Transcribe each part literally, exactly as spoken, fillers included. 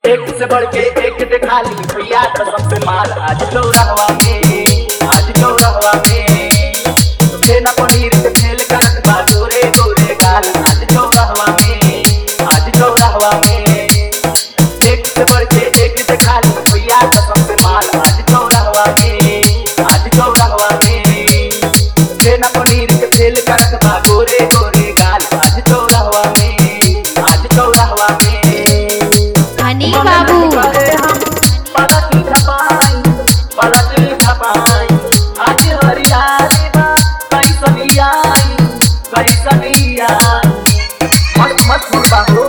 एक से बढ़ के एक दिखा ली भैया कसम से माल आज चौराहवा में, आज चौराहवा में तुझे न पनीर के खेल करत बा गोरे गोरे गाल आज चौराहवा में, आज चौराहवा में एक से बढ़ के एक दिखा ली भैया कसम से माल आज चौराहवा में, आज चौराहवा में तुझे न पनीर के खेल करत बा गोरे गोरे गाल आज चौराहवा में, आज चौराहवा में हनी बाबू पलक झपाई पलक झपाई आज हरियाली बा कैसनी आई कैसनी आई मत मत बाबू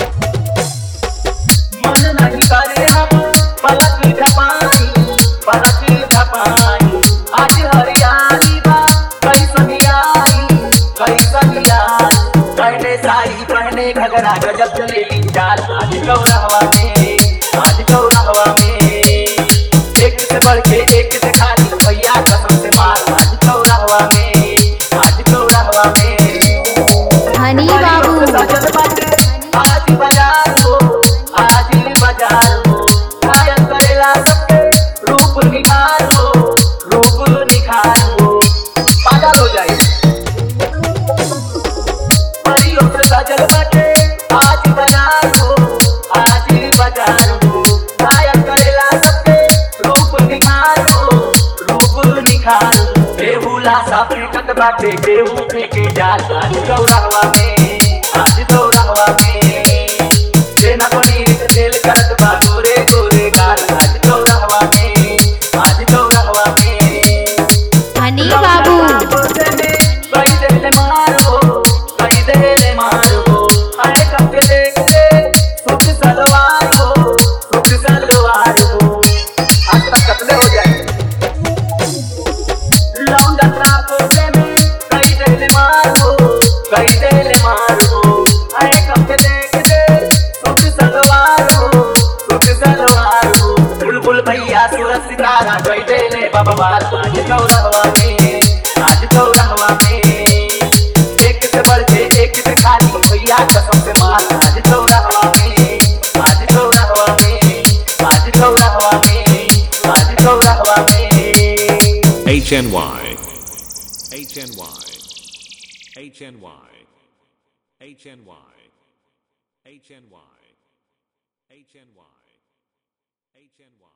मन नहीं करे हम पलक झपाई पलक झपाई आज हरियाली बा कैसनी आई कैसनी आई पहने साड़ी पहने घगरा गजब चलेली चाल आज चौराहवा में, आज चौराहवा में एक से बढ़ के एक दिखा ली भैया कसम से माल आज चौराहवा में, आज चौराहवा में हनी बाबू सजल बाटे आज बाजार हो, आज बाजार हो गायन करेला सबके रूप निखार हो, रूप निखार हो पागल हो जाए परियों से सजल बाटे आज बाजार हो, आज बाजार हो गायन करेला सबके रूप निखार हो, रूप निखार हो केहू लाशा फेंकत बाटे केहू फेंके जाल आज चौराहवा में, आज चौराहवा में जेना पनीर के तेल करत बा गोरे गोरे गाल आज चौराहवा में, आज चौराहवा में हनी बाबू कई देले मारो कई देले मारो अरे कब के देख के सुख सलवार हो, सुख सलवार हो आज तक कतले हो जाए लौंडा ट्राको में कई देले मारो कई देले मारो अरे कब के देख के सुख सलवार हो, सुख सलवार हो बुलबुल भैया सूरज सितारा कई देले बाबा बात आज चौराहवा में, आज चौराहवा में एक से बढ़ के एक दिखा ली भैया कसम से माल आज चौराहवा में, आज चौराहवा में, आज चौराहवा में, आज चौराहवा में H N Y H N Y H N Y H N Y H N Y H N Y H N Y